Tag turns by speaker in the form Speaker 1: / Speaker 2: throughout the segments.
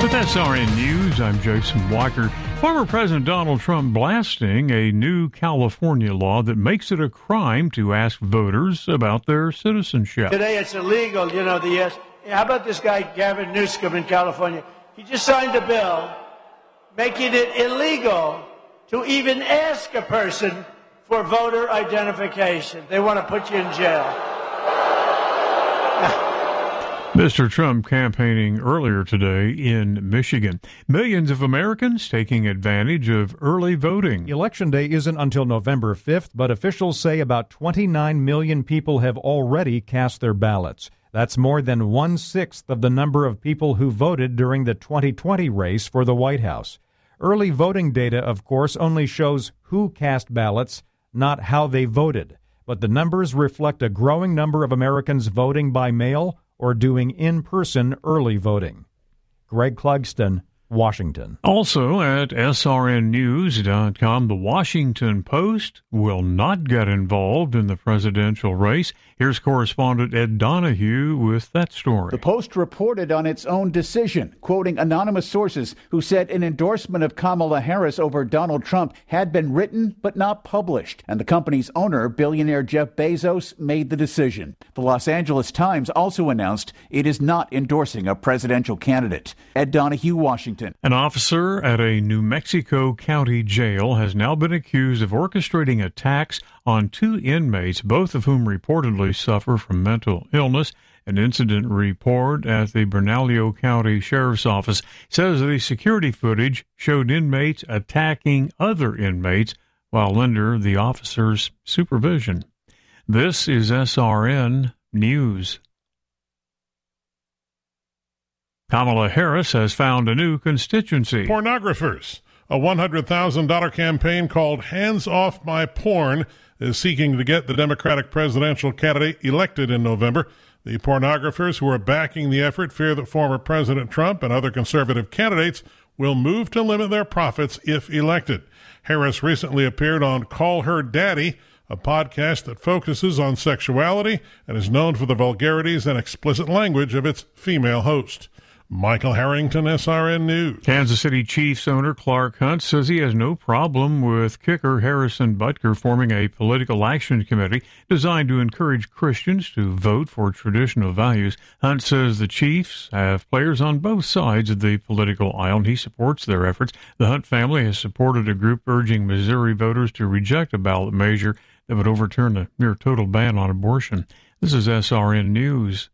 Speaker 1: With SRN News, I'm Jason Walker. Former President Donald Trump blasting a new California law that makes it a crime to ask voters about their citizenship.
Speaker 2: Today it's illegal, How about this guy, Gavin Newsom in California? He just signed a bill making it illegal to even ask a person for voter identification. They want to put you in jail.
Speaker 1: Mr. Trump campaigning earlier today in Michigan. Millions of Americans taking advantage of early voting.
Speaker 3: Election Day isn't until November 5th, but officials say about 29 million people have already cast their ballots. That's more than 1/6 of the number of people who voted during the 2020 race for the White House. Early voting data, of course, only shows who cast ballots, not how they voted. But the numbers reflect a growing number of Americans voting by mail or doing in-person early voting. Greg Clugston, Washington.
Speaker 1: Also at srnnews.com, the Washington Post will not get involved in the presidential race. Here's correspondent Ed Donahue with that story.
Speaker 4: The Post reported on its own decision, quoting anonymous sources who said an endorsement of Kamala Harris over Donald Trump had been written but not published. And the company's owner, billionaire Jeff Bezos, made the decision. The Los Angeles Times also announced it is not endorsing a presidential candidate. Ed Donahue, Washington.
Speaker 1: An officer at a New Mexico County jail has now been accused of orchestrating attacks on 2 inmates, both of whom reportedly suffer from mental illness. An incident report at the Bernalillo County Sheriff's Office says the security footage showed inmates attacking other inmates while under the officer's supervision. This is SRN News. Kamala Harris has found a new constituency.
Speaker 5: Pornographers. A $100,000 campaign called Hands Off My Porn is seeking to get the Democratic presidential candidate elected in November. The pornographers who are backing the effort fear that former President Trump and other conservative candidates will move to limit their profits if elected. Harris recently appeared on Call Her Daddy, a podcast that focuses on sexuality and is known for the vulgarities and explicit language of its female host. Michael Harrington, SRN News.
Speaker 1: Kansas City Chiefs owner Clark Hunt says he has no problem with kicker Harrison Butker forming a political action committee designed to encourage Christians to vote for traditional values. Hunt says the Chiefs have players on both sides of the political aisle, and he supports their efforts. The Hunt family has supported a group urging Missouri voters to reject a ballot measure that would overturn the near total ban on abortion. This is SRN News.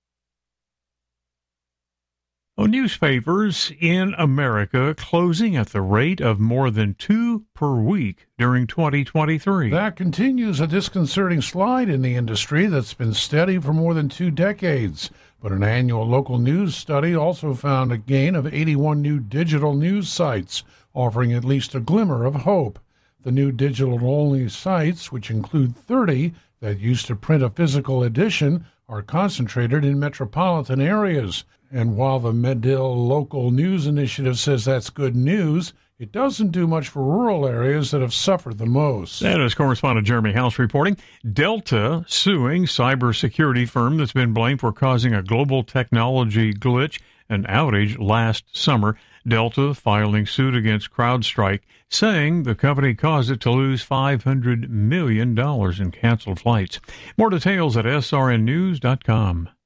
Speaker 1: Newspapers in America closing at the rate of more than 2 per week during 2023.
Speaker 6: That continues a disconcerting slide in the industry that's been steady for more than 2 decades. But an annual local news study also found a gain of 81 new digital news sites, offering at least a glimmer of hope. The new digital-only sites, which include 30 that used to print a physical edition, are concentrated in metropolitan areas. And while the Medill Local News Initiative says that's good news, it doesn't do much for rural areas that have suffered the most.
Speaker 1: That is correspondent Jeremy House reporting. Delta suing cybersecurity firm that's been blamed for causing a global technology glitch and outage last summer. Delta filing suit against CrowdStrike, saying the company caused it to lose $500 million in canceled flights. More details at srnnews.com.